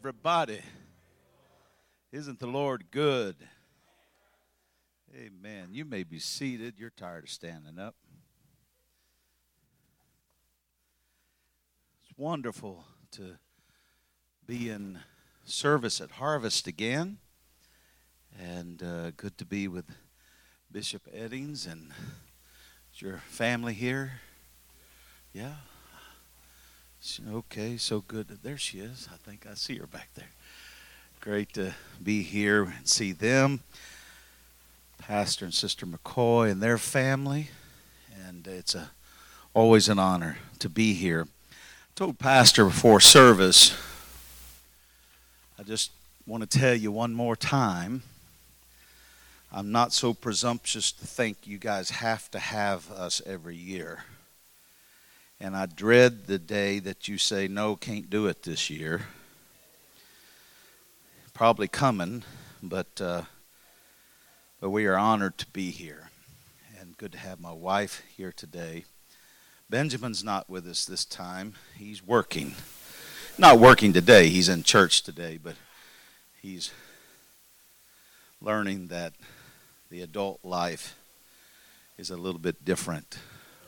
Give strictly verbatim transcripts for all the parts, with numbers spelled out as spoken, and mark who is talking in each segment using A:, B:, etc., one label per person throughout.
A: everybody. Isn't the Lord good? Amen. You may be seated. You're tired of standing up. It's wonderful to be in service at Harvest again. And uh, good to be with Bishop Eddings and your family here. Yeah. Okay, so good. There she is. I think I see her back there. Great to be here and see them. Pastor and Sister McCoy and their family. And it's a, always an honor to be here. I told Pastor before service, I just want to tell you one more time, I'm not so presumptuous to think you guys have to have us every year. And I dread the day that you say, no, can't do it this year. Probably coming, but uh, but we are honored to be here. And good to have my wife here today. Benjamin's not with us this time. He's working. Not working today. He's in church today, but he's learning that the adult life is a little bit different.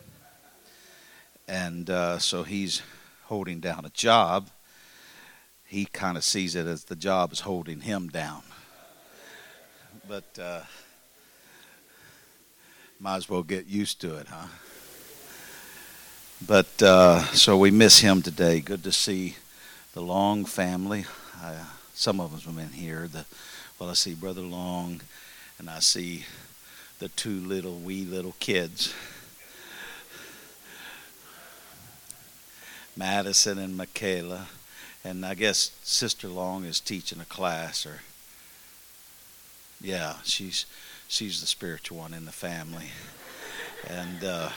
A: And uh, so he's holding down a job. He kind of sees it as the job is holding him down. But uh, might as well get used to it, huh? But uh, so we miss him today. Good to see the Long family. Uh, some of them in here. The, well, I see Brother Long, and I see the two little wee little kids. Madison and Michaela, and I guess Sister Long is teaching a class, or yeah, she's she's the spiritual one in the family, and uh,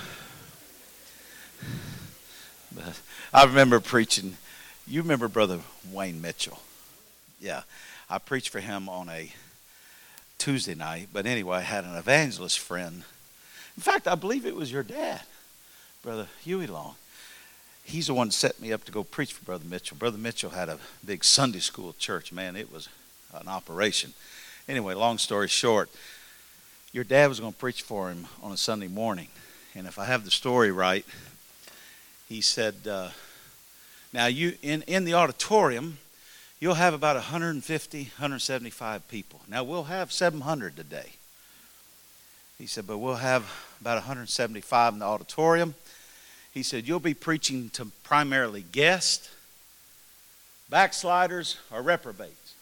A: but I remember preaching. You remember Brother Wayne Mitchell? Yeah, I preached for him on a Tuesday night. But anyway, I had an evangelist friend. In fact, I believe it was your dad, Brother Huey Long. He's the one that set me up to go preach for Brother Mitchell. Brother Mitchell had a big Sunday school church. Man, it was an operation. Anyway, long story short, your dad was going to preach for him on a Sunday morning. And if I have the story right, he said, uh, now you in, in the auditorium, you'll have about one hundred fifty, one hundred seventy-five people. Now, we'll have seven hundred today. He said, but we'll have about one hundred seventy-five in the auditorium. He said, you'll be preaching to primarily guests, backsliders, or reprobates.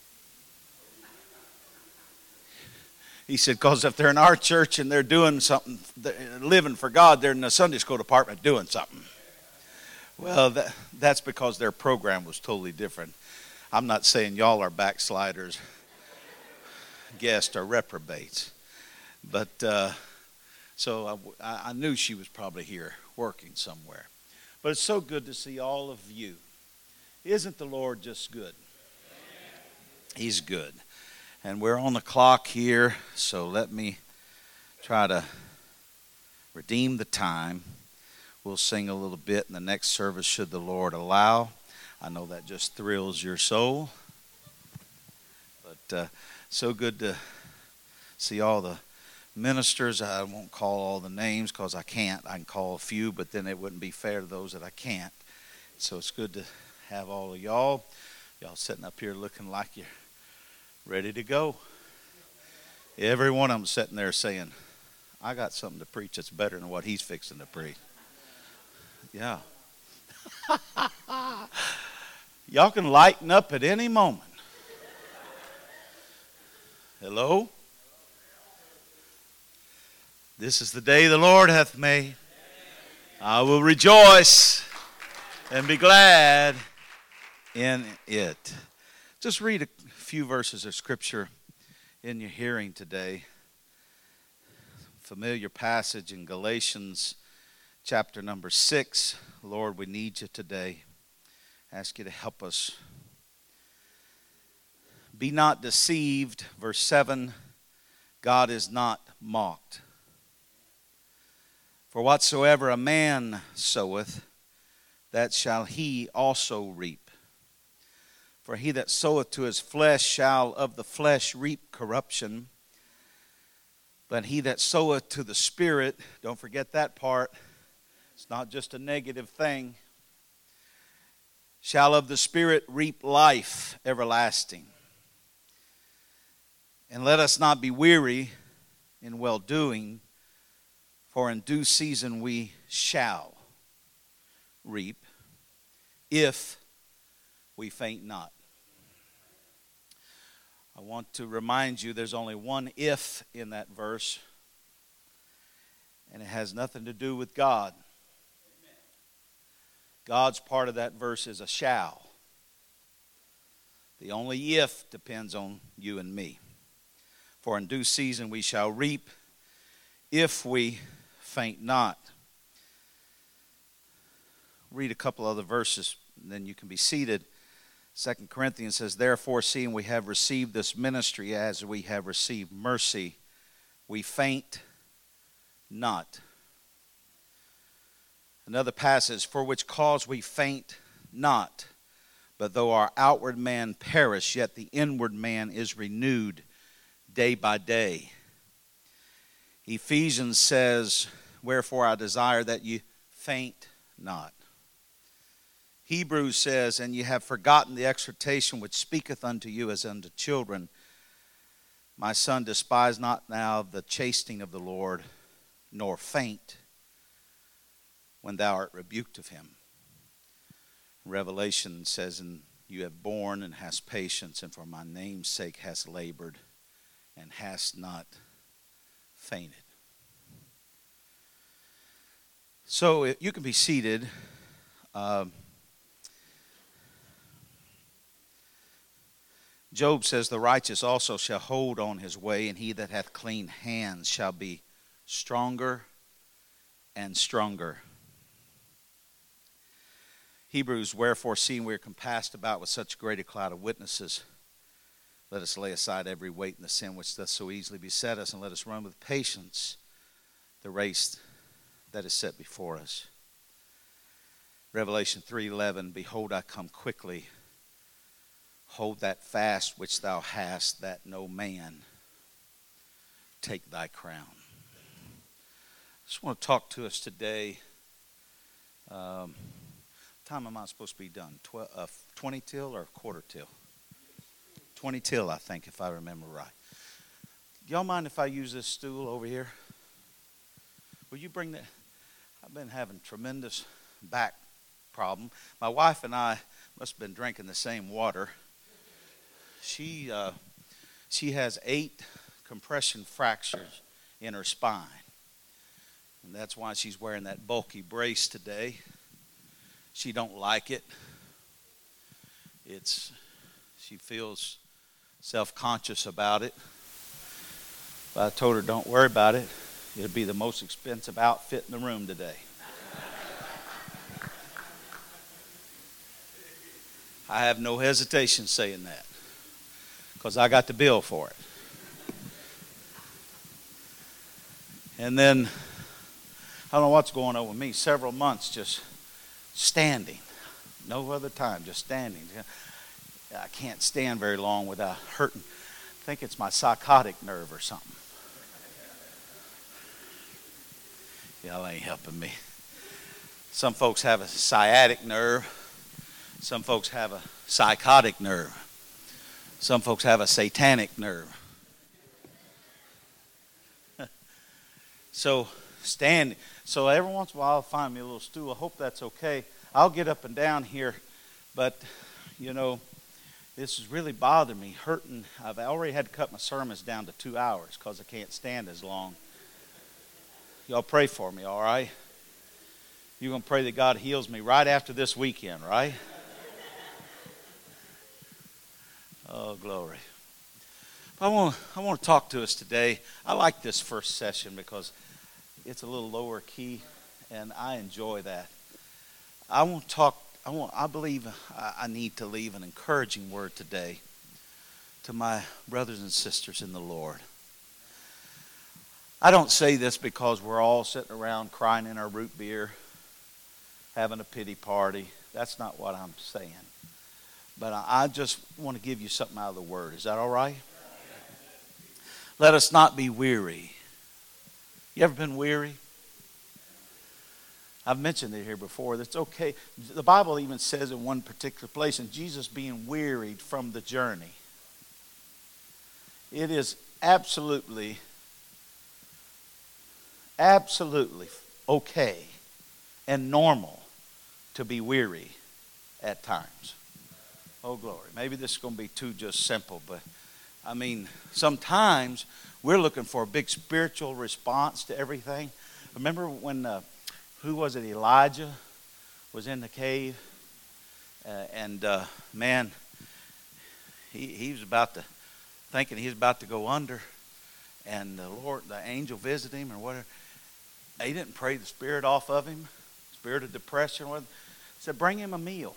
A: He said, because if they're in our church and they're doing something, they're living for God, they're in the Sunday school department doing something. Well, that, that's because their program was totally different. I'm not saying y'all are backsliders, guests, or reprobates. But uh, so I, I knew she was probably here working somewhere. But it's so good to see all of you. Isn't the Lord just good? He's good. And we're on the clock here, so let me try to redeem the time. We'll sing a little bit in the next service, should the Lord allow. I know that just thrills your soul. But uh, so good to see all the ministers. I won't call all the names because I can't. I can call a few, but then it wouldn't be fair to those that I can't. So it's good to have all of y'all. Y'all sitting up here looking like you're ready to go. Every one of them sitting there saying, I got something to preach that's better than what he's fixing to preach. Yeah. Y'all can lighten up at any moment. Hello? This is the day the Lord hath made. I will rejoice and be glad in it. Just read a few verses of Scripture in your hearing today. Familiar passage in Galatians chapter number six. Lord, we need you today. Ask you to help us. Be not deceived, verse seven, God is not mocked. For whatsoever a man soweth, that shall he also reap. For he that soweth to his flesh shall of the flesh reap corruption. But he that soweth to the Spirit, don't forget that part, it's not just a negative thing, shall of the Spirit reap life everlasting. And let us not be weary in well-doing, for in due season we shall reap, if we faint not. I want to remind you there's only one if in that verse, and it has nothing to do with God. God's part of that verse is a shall. The only if depends on you and me. For in due season we shall reap, if we faint not. Read a couple other verses, and then you can be seated. Second Corinthians says, therefore, seeing we have received this ministry as we have received mercy, we faint not. Another passage, for which cause we faint not, but though our outward man perish, yet the inward man is renewed day by day. Ephesians says, wherefore I desire that you faint not. Hebrews says, and ye have forgotten the exhortation which speaketh unto you as unto children. My son, despise not now the chastening of the Lord, nor faint when thou art rebuked of him. Revelation says, and you have borne and hast patience, and for my name's sake hast labored, and hast not fainted. So you can be seated. Um, Job says, the righteous also shall hold on his way, and he that hath clean hands shall be stronger and stronger. Hebrews, wherefore, seeing we are compassed about with such great a cloud of witnesses, let us lay aside every weight and the sin which doth so easily beset us, and let us run with patience the race that is set before us. Revelation three eleven, behold, I come quickly. Hold that fast which thou hast, that no man take thy crown. I just want to talk to us today. Um, what time am I supposed to be done? Twelve, uh, twenty till or quarter till? twenty till, I think, if I remember right. Y'all mind if I use this stool over here? Will you bring that? I've been having tremendous back problem. My wife and I must have been drinking the same water. She uh, she has eight compression fractures in her spine. And that's why she's wearing that bulky brace today. She don't like it. It's she feels self-conscious about it. But I told her, don't worry about it. It'll be the most expensive outfit in the room today. I have no hesitation saying that, because I got the bill for it. And then, I don't know what's going on with me, several months just standing. No other time, just standing. I can't stand very long without hurting. I think it's my psychotic nerve or something. Y'all ain't helping me. Some folks have a sciatic nerve. Some folks have a psychotic nerve. Some folks have a satanic nerve. So stand. So every once in a while I'll find me a little stool. I hope that's okay. I'll get up and down here, but you know, this is really bothering me, hurting. I've already had to cut my sermons down to two hours because I can't stand as long. Y'all pray for me, all right? You're going to pray that God heals me right after this weekend, right? Oh, glory. I want, I want to talk to us today. I like this first session because it's a little lower key, and I enjoy that. I want to talk, I want, I believe I, I need to leave an encouraging word today to my brothers and sisters in the Lord. I don't say this because we're all sitting around crying in our root beer, having a pity party. That's not what I'm saying. But I, I just want to give you something out of the Word. Is that all right? Let us not be weary. You ever been weary? I've mentioned it here before. That's okay. The Bible even says in one particular place, and Jesus being wearied from the journey. It is absolutely, absolutely okay and normal to be weary at times. Oh, glory. Maybe this is going to be too just simple, but I mean, sometimes we're looking for a big spiritual response to everything. Remember when, uh, who was it, Elijah was in the cave? Uh, and, uh, man, he, he was about to, thinking he was about to go under. And the Lord, the angel visited him or whatever. He didn't pray the spirit off of him, spirit of depression or whatever. He said, bring him a meal.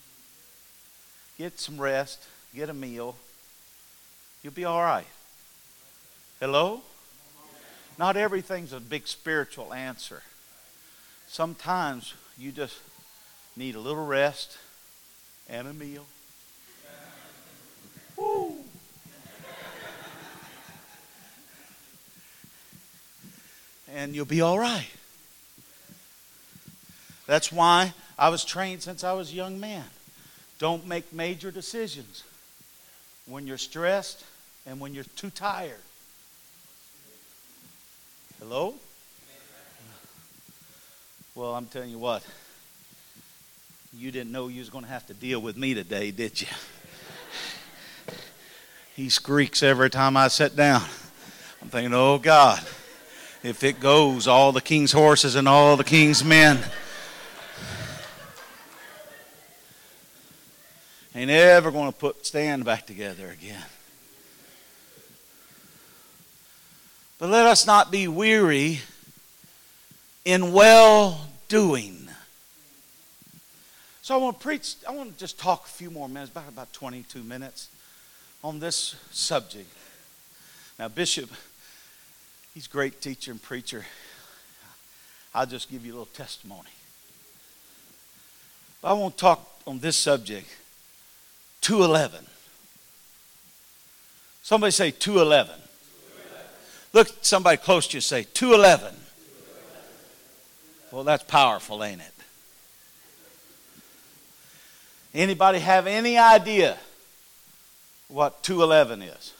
A: Get some rest, get a meal. You'll be all right. Hello? Not everything's a big spiritual answer. Sometimes you just need a little rest and a meal. Woo. And you'll be all right. That's why I was trained since I was a young man. Don't make major decisions when you're stressed and when you're too tired. Hello? Well, I'm telling you what. You didn't know you was going to have to deal with me today, did you? He squeaks every time I sit down. I'm thinking, oh God, if it goes, all the king's horses and all the king's men ain't ever going to put stand back together again. But let us not be weary in well-doing. So I want to preach, I want to just talk a few more minutes, about about twenty-two minutes, on this subject. Now, Bishop, he's a great teacher and preacher. I'll just give you a little testimony. But I want to talk on this subject, two eleven. Somebody say two eleven. Look at somebody close to you and say two eleven. Well, that's powerful, ain't it? Anybody have any idea what two eleven is?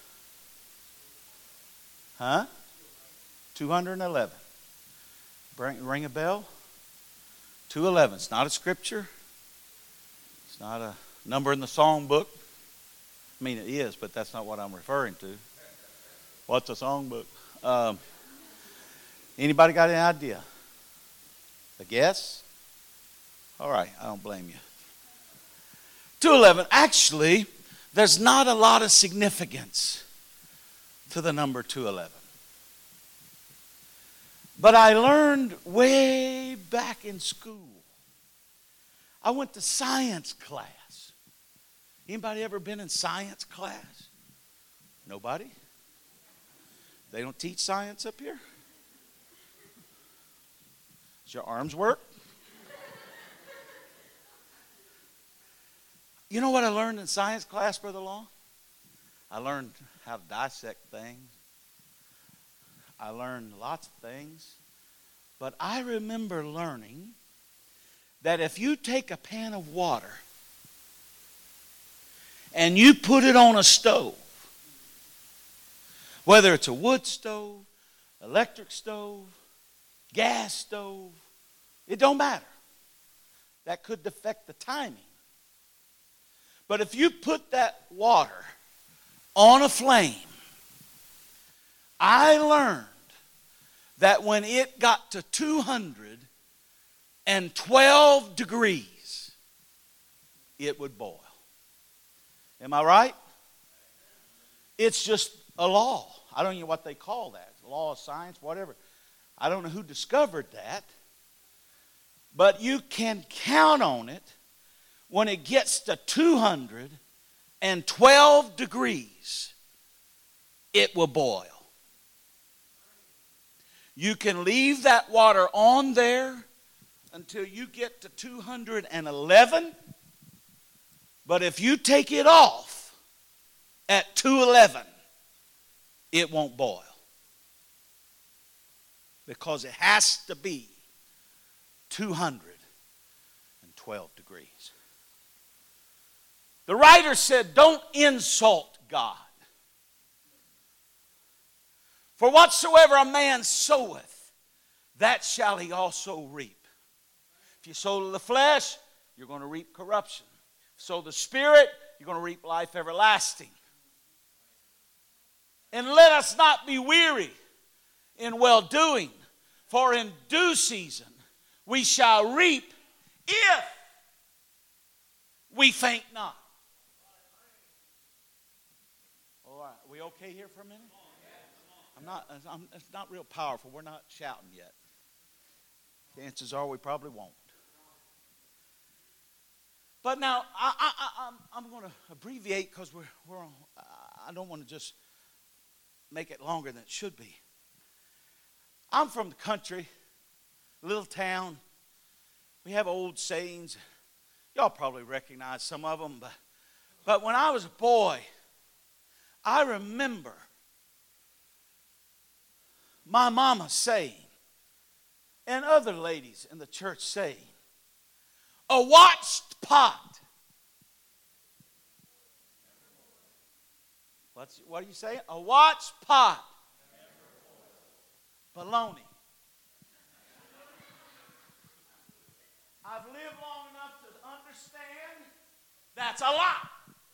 A: Huh? two eleven. Bring, ring a bell? two eleven. It's not a scripture. It's not a number in the song book. I mean, it is, but that's not what I'm referring to. What's a song book? Um, anybody got any idea? A guess? All right, I don't blame you. two eleven, actually, there's not a lot of significance to the number two eleven. But I learned way back in school. I went to science class. Anybody ever been in science class? Nobody? They don't teach science up here? Does your arms work? You know what I learned in science class, Brother Long? I learned how to dissect things. I learned lots of things. But I remember learning that if you take a pan of water and you put it on a stove, whether it's a wood stove, electric stove, gas stove, it don't matter. That could affect the timing. But if you put that water on a flame, I learned that when it got to two hundred twelve degrees, it would boil. Am I right? It's just a law. I don't know what they call that. Law of science, whatever. I don't know who discovered that. But you can count on it. When it gets to two hundred twelve degrees, it will boil. You can leave that water on there until you get to two hundred eleven. But if you take it off at two eleven, it won't boil. Because it has to be two hundred twelve degrees. The writer said, don't insult God. For whatsoever a man soweth, that shall he also reap. If you sow to the flesh, you're going to reap corruption. If you sow the Spirit, you're going to reap life everlasting. And let us not be weary in well-doing, for in due season we shall reap if we faint not. All right, are we okay here for a minute? I'm not, I'm, it's not real powerful. We're not shouting yet. Chances are we probably won't. But now, I, I, I, I'm, I'm going to abbreviate because we're, we're on, I don't want to just make it longer than it should be. I'm from the country, little town. We have old sayings. Y'all probably recognize some of them. But, but when I was a boy, I remember my mama saying, and other ladies in the church saying, a watched pot. What's, what are you saying? A watched pot. Baloney. I've lived long enough to understand that's a lie.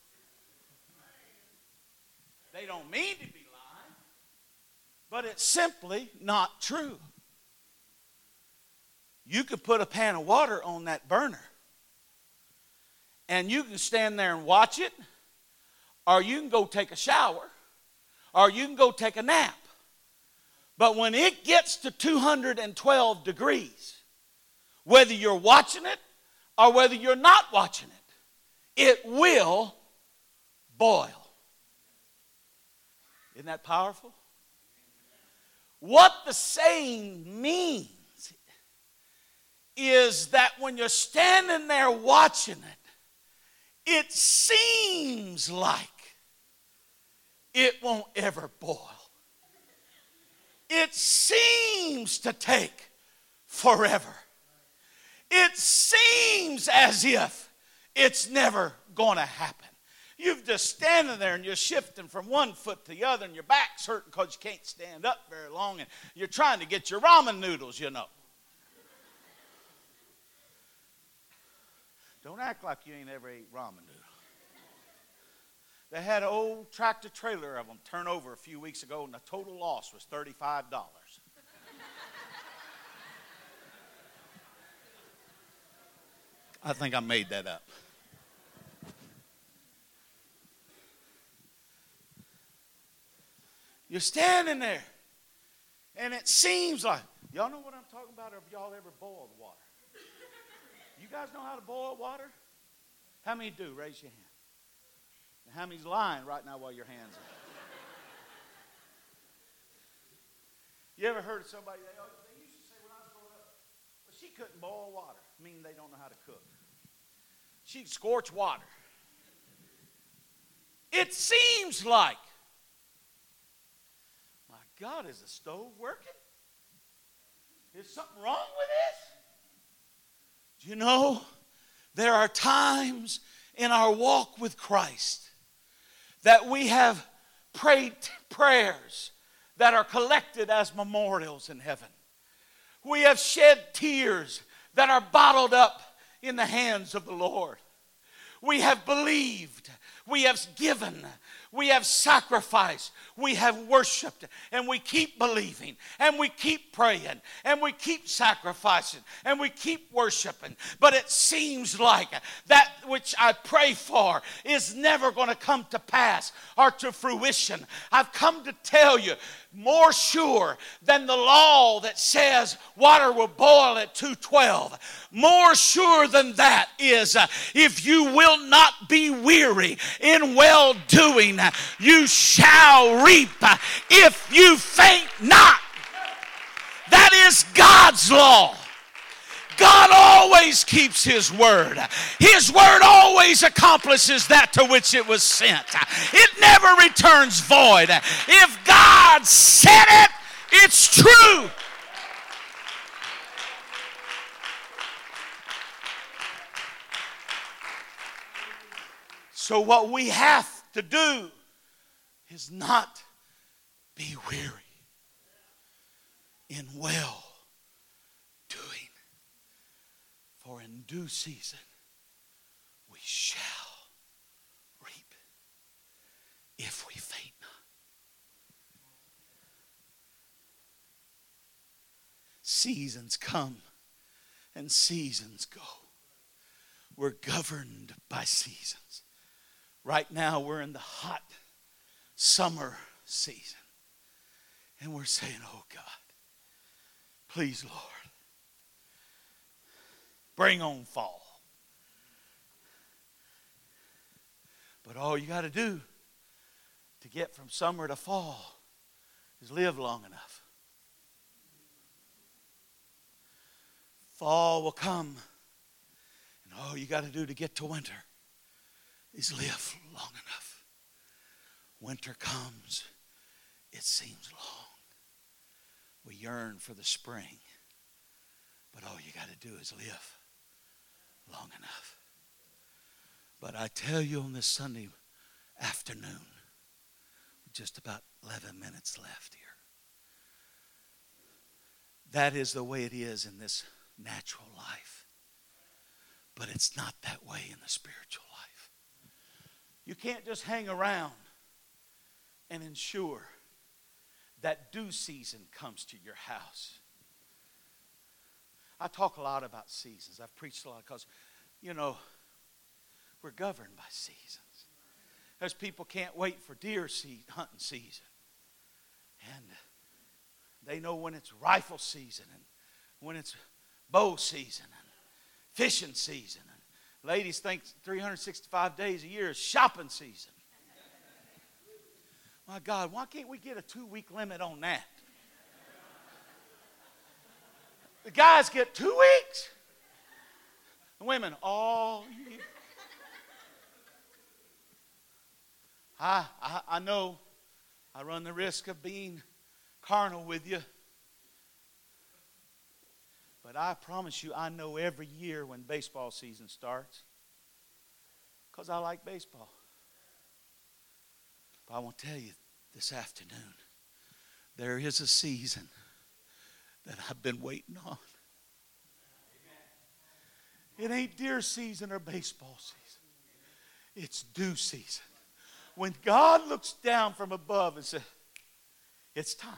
A: They don't mean to be lying, but it's simply not true. You could put a pan of water on that burner, and you can stand there and watch it, or you can go take a shower, or you can go take a nap. But when it gets to two hundred twelve degrees, whether you're watching it or whether you're not watching it, it will boil. Isn't that powerful? What the saying means is that when you're standing there watching it, it seems like it won't ever boil. It seems to take forever. It seems as if it's never going to happen. You've just standing there and you're shifting from one foot to the other and your back's hurting because you can't stand up very long and you're trying to get your ramen noodles, you know. Don't act like you ain't ever ate ramen noodles. They had an old tractor trailer of them turn over a few weeks ago and the total loss was thirty-five dollars. I think I made that up. You're standing there, and it seems like, y'all know what I'm talking about, or have y'all ever boiled water? You guys know how to boil water? How many do? Raise your hand. And how many's lying right now while your hands are? You ever heard of somebody, they, they used to say when I was growing up, well, she couldn't boil water, meaning they don't know how to cook. She'd scorch water. It seems like, my God, is the stove working? Is something wrong with this? Do you know, there are times in our walk with Christ that we have prayed prayers that are collected as memorials in heaven. We have shed tears that are bottled up in the hands of the Lord. We have believed, we have given, we have sacrificed, we have worshiped, and we keep believing, and we keep praying, and we keep sacrificing, and we keep worshiping. But it seems like that which I pray for is never going to come to pass or to fruition. I've come to tell you, more sure than the law that says water will boil at two twelve. More sure than that is uh, if you will not be weary in well-doing, you shall reap uh, if you faint not. That is God's law. God always keeps His word. His word always accomplishes that to which it was sent. It never returns void. If God said it, it's true. So what we have to do is not be weary in well doing. For in due season we shall reap if we faint not. Seasons come and seasons go. We're governed by seasons. Right now we're in the hot summer season. And we're saying, oh God, please Lord, bring on fall. But all you got to do to get from summer to fall is live long enough. Fall will come, and all you got to do to get to winter is live long enough. Winter comes, it seems long. We yearn for the spring, but all you got to do is live long enough. But I tell you on this Sunday afternoon, just about eleven minutes left here, that is the way it is in this natural life. But it's not that way in the spiritual life. You can't just hang around and ensure that due season comes to your house. I talk a lot about seasons. I've preached a lot because, you know, we're governed by seasons. There's people can't wait for deer seed, hunting season. And they know when it's rifle season and when it's bow season and fishing season. And ladies think three hundred sixty-five days a year is shopping season. My God, why can't we get a two-week limit on that? The guys get two weeks. The women all year. I, I, I know I run the risk of being carnal with you. But I promise you, I know every year when baseball season starts. Because I like baseball. But I want to tell you this afternoon, there is a season that I've been waiting on. It ain't deer season or baseball season. It's due season. When God looks down from above and says, it's time.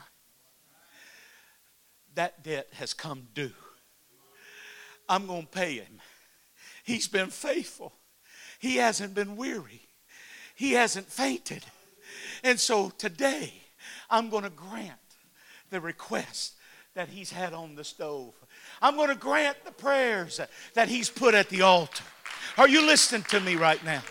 A: That debt has come due. I'm going to pay him. He's been faithful. He hasn't been weary. He hasn't fainted. And so today, I'm going to grant the request that he's had on the stove. I'm going to grant the prayers that he's put at the altar. Are you listening to me right now?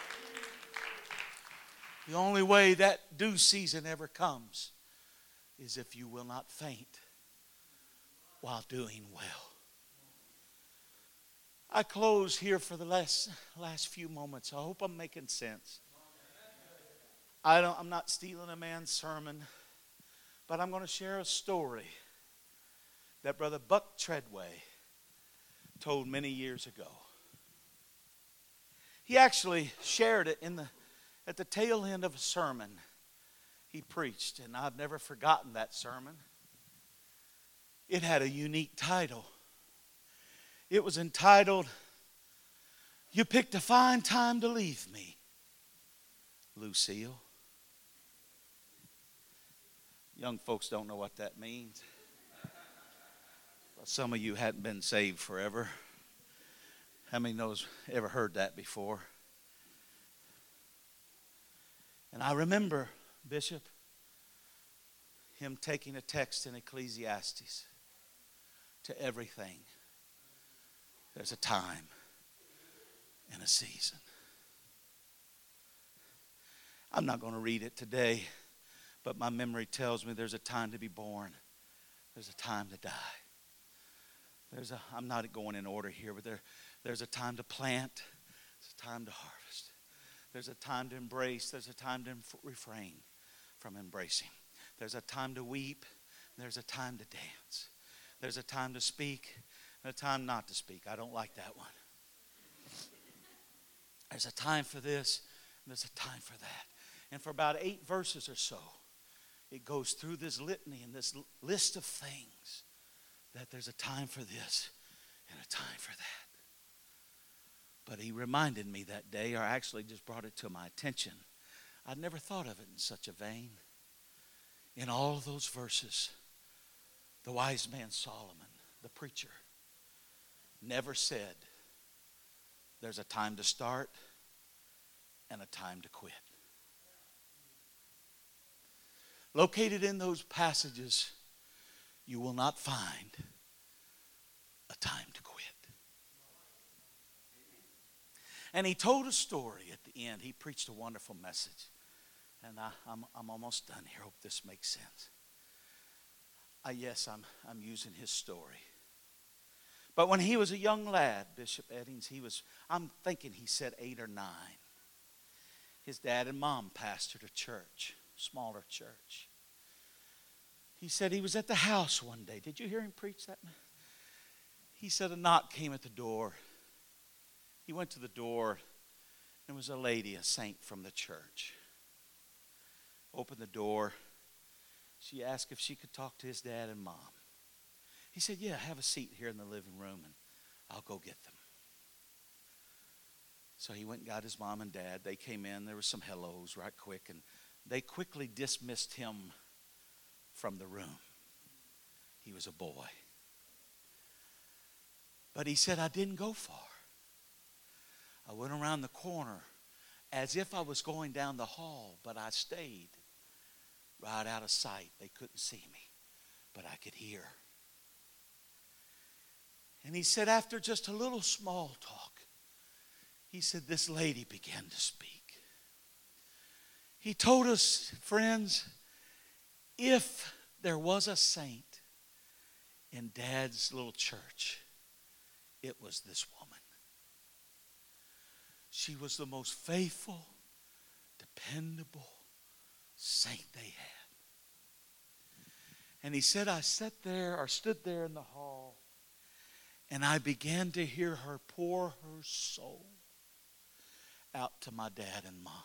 A: The only way that due season ever comes is if you will not faint while doing well. I close here for the last, last few moments. I hope I'm making sense. I don't, I'm not stealing a man's sermon, but I'm going to share a story that Brother Buck Treadway told many years ago. He actually shared it in the at the tail end of a sermon he preached, and I've never forgotten that sermon. It had a unique title. It was entitled, "You Picked a Fine Time to Leave Me, Lucille." Young folks don't know what that means. But some of you hadn't been saved forever. How many knows ever heard that before? And I remember, Bishop, him taking a text in Ecclesiastes. To everything, there's a time and a season. I'm not going to read it today, but my memory tells me there's a time to be born. There's a time to die. There's a, I'm not going in order here, but there, there's a time to plant. There's a time to harvest. There's a time to embrace. There's a time to refrain from embracing. There's a time to weep. There's a time to dance. There's a time to speak and a time not to speak. I don't like that one. There's a time for this and there's a time for that. And for about eight verses or so, it goes through this litany and this list of things that there's a time for this and a time for that. But he reminded me that day, or actually just brought it to my attention. I'd never thought of it in such a vein. In all of those verses, the wise man Solomon, the preacher, never said there's a time to start and a time to quit. Located in those passages, you will not find a time to quit. And he told a story at the end. He preached a wonderful message. And I, I'm, I'm almost done here. I hope this makes sense. Uh, yes, I'm, I'm using his story. But when he was a young lad, Bishop Eddings, he was, I'm thinking he said eight or nine. His dad and mom pastored a church, smaller church. He said he was at the house one day. Did you hear him preach that? He said a knock came at the door. He went to the door. There was a lady, a saint from the church. Opened the door. She asked if she could talk to his dad and mom. He said, yeah, have a seat here in the living room and I'll go get them. So he went and got his mom and dad. They came in. There were some hellos right quick. And they quickly dismissed him from the room. He was a boy. But he said, I didn't go far. I went around the corner as if I was going down the hall, but I stayed right out of sight. They couldn't see me, but I could hear. And he said, after just a little small talk, he said, this lady began to speak. He told us, friends, if there was a saint in Dad's little church, it was this woman. She was the most faithful, dependable saint they had. And he said, I sat there or stood there in the hall and I began to hear her pour her soul out to my dad and mom.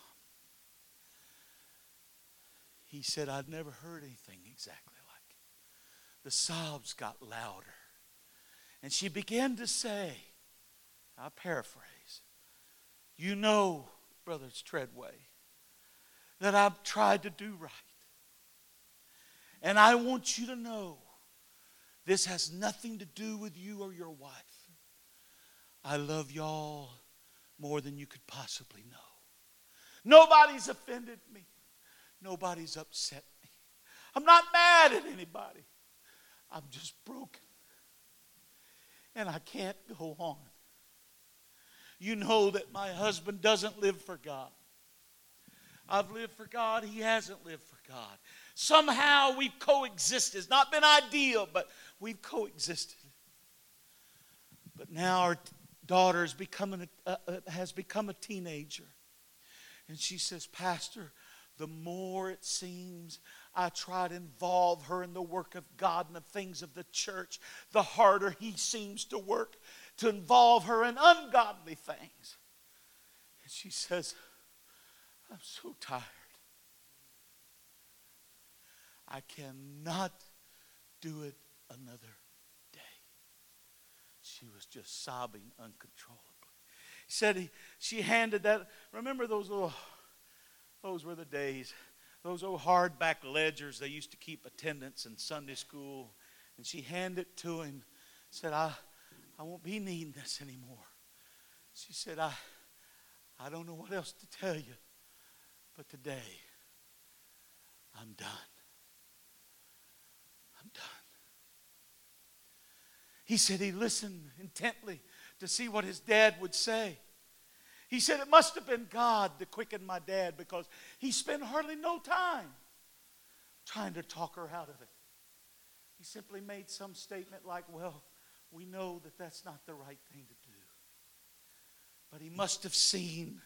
A: He said, I'd never heard anything exactly like it. The sobs got louder. And she began to say, I'll paraphrase, you know, Brother Treadway, that I've tried to do right. And I want you to know this has nothing to do with you or your wife. I love y'all more than you could possibly know. Nobody's offended me. Nobody's upset me. I'm not mad at anybody. I'm just broken. And I can't go on. You know that my husband doesn't live for God. I've lived for God. He hasn't lived for God. Somehow we've coexisted. It's not been ideal, but we've coexisted. But now our daughter is becoming a, uh, has become a teenager. And she says, Pastor, the more it seems I try to involve her in the work of God and the things of the church, the harder he seems to work to involve her in ungodly things. And she says, I'm so tired. I cannot do it another day. She was just sobbing uncontrollably. He said he, she handed that, remember those little, those were the days, those old hardback ledgers they used to keep attendance in Sunday school. And she handed it to him, said, I, I won't be needing this anymore. She said, I, I don't know what else to tell you, but today I'm done. I'm done. He said he listened intently to see what his dad would say. He said it must have been God that quickened my dad because he spent hardly no time trying to talk her out of it. He simply made some statement like, well, We know that that's not the right thing to do. But he must have seen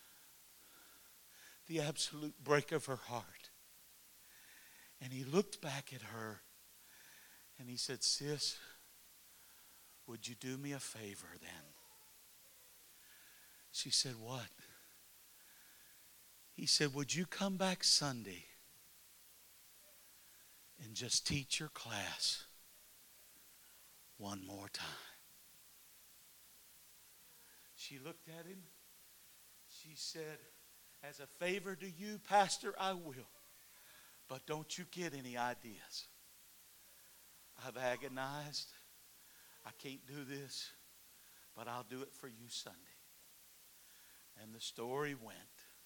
A: the absolute break of her heart. And he looked back at her and he said, sis, would you do me a favor then? She said, what? He said, would you come back Sunday and just teach your class one more time? She looked at him. She said, as a favor to you, Pastor, I will. But don't you get any ideas. I've agonized. I can't do this, but I'll do it for you Sunday. And the story went,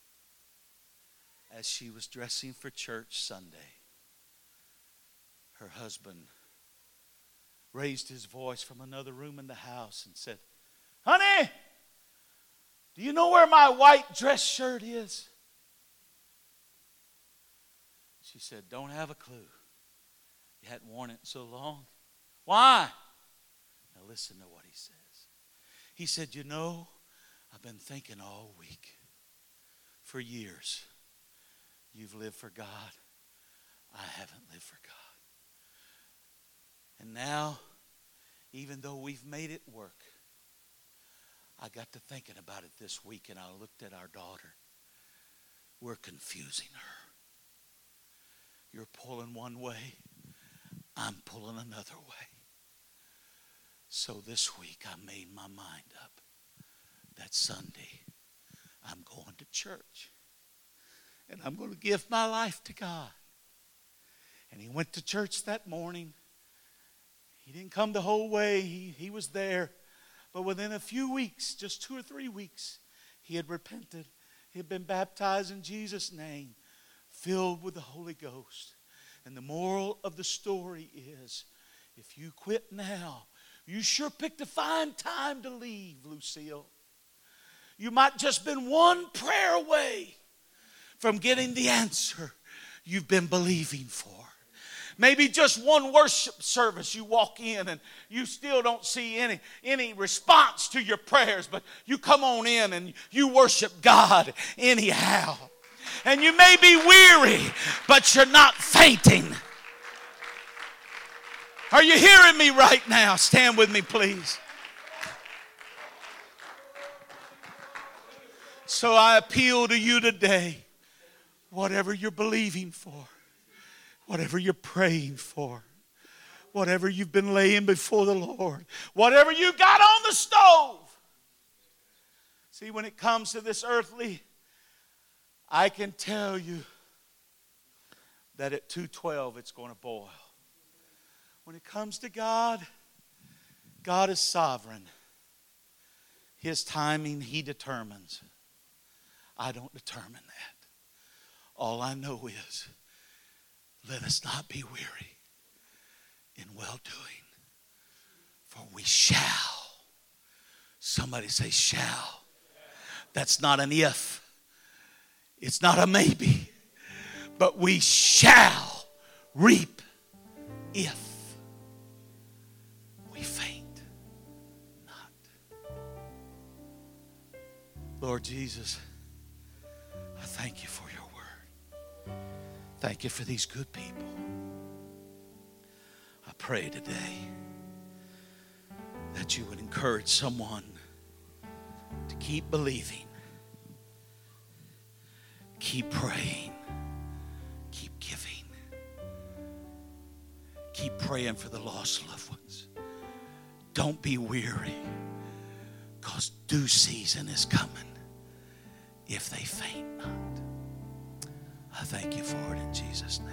A: as she was dressing for church Sunday, her husband raised his voice from another room in the house and said, honey, do you know where my white dress shirt is? She said, don't have a clue. You hadn't worn it so long. Why? Now listen to what he says. He said, you know, I've been thinking all week, for years, you've lived for God. I haven't lived for God. And now, even though we've made it work, I got to thinking about it this week and I looked at our daughter. We're confusing her. You're pulling one way, I'm pulling another way. So this week I made my mind up that Sunday I'm going to church. And I'm going to give my life to God. And he went to church that morning. He didn't come the whole way. He, he was there. But within a few weeks, just two or three weeks, he had repented. He had been baptized in Jesus' name, filled with the Holy Ghost. And the moral of the story is, if you quit now, you sure picked a fine time to leave, Lucille. You might just been one prayer away from getting the answer you've been believing for. Maybe just one worship service you walk in and you still don't see any, any response to your prayers, but you come on in and you worship God anyhow. And you may be weary, but you're not fainting. Are you hearing me right now? Stand with me, please. So I appeal to you today, whatever you're believing for, whatever you're praying for, whatever you've been laying before the Lord, whatever you got on the stove. See, when it comes to this earthly, I can tell you that at two twelve it's going to boil. When it comes to God, God is sovereign. His timing, He determines. I don't determine that. All I know is, let us not be weary in well-doing, for we shall. Somebody say shall. That's not an if. It's not a maybe. But we shall reap if we faint not. Lord Jesus, I thank you for your word. Thank you for these good people. I pray today that you would encourage someone to keep believing, keep praying, keep giving, keep praying for the lost loved ones. Don't be weary, because due season is coming if they faint not. I thank you for it in Jesus' name.